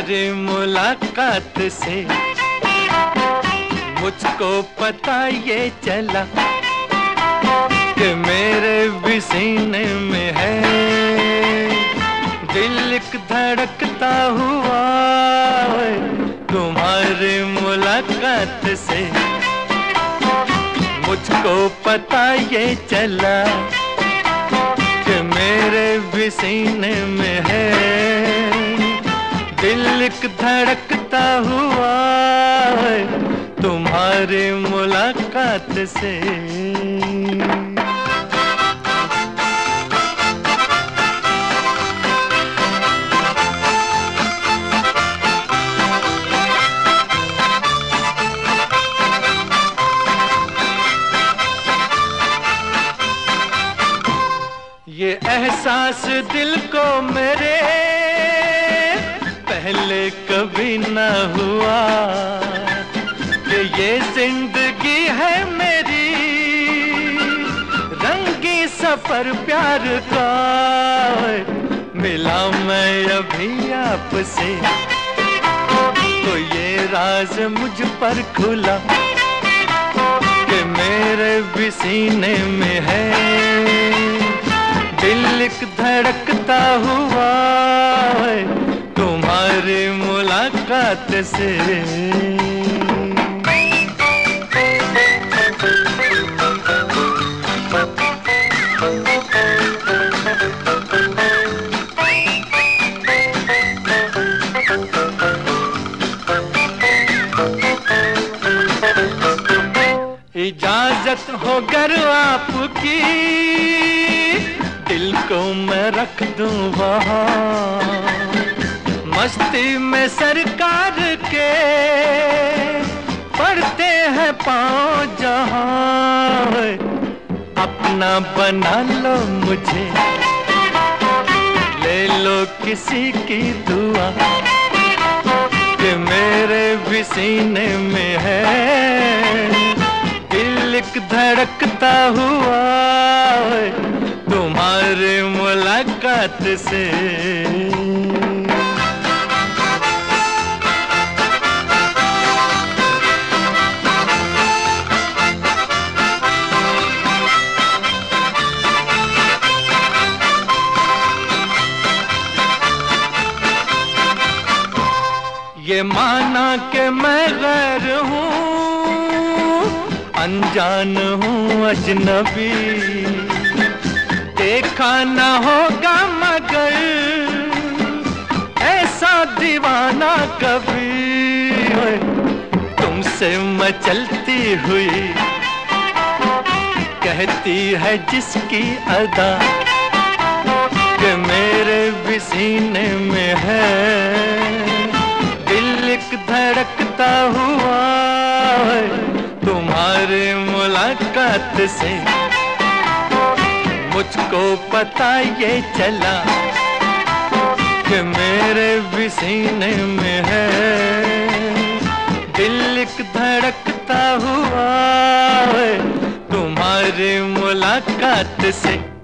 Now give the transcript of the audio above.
तुम्हारी मुलाकात से मुझको पता ये चला कि मेरे भी सीने में है दिल एक धड़कता हुआ। तुम्हारी मुलाकात से मुझको पता ये चला कि मेरे भी सीने में है दिल एक धड़कता हुआ तुम्हारी मुलाकात से। ये एहसास दिल को मेरे पहले कभी न हुआ कि ये जिंदगी है मेरी रंगी सफर प्यार का। मिला मैं अभी आपसे तो ये राज मुझ पर खुला कि मेरे भी सीने में है दिल एक धड़कता हुआ तुम्हारी मुलाकात से। इजाजत हो गर आपकी दिल को मैं रख दूं वहाँ मस्ती में सरकार के पड़ते हैं पाँव जहाँ। अपना बना लो मुझे ले लो किसी की दुआ कि मेरे भी सीने में है दिल एक धड़कता हुआ तुम्हारी मुलाकात से। ये माना कि मैं गैर हूँ अनजान हूँ अजनबी देखा न होगा मगर ऐसा दीवाना कभी। तुमसे मैं चलती हुई कहती है जिसकी अदा कि मेरे भी सीने में है दिल एक धड़कता हुआ तुम्हारी मुलाकात से मुझको पता ये चला कि मेरे भी सीने में है दिल एक धड़कता हुआ तुम्हारी मुलाकात से।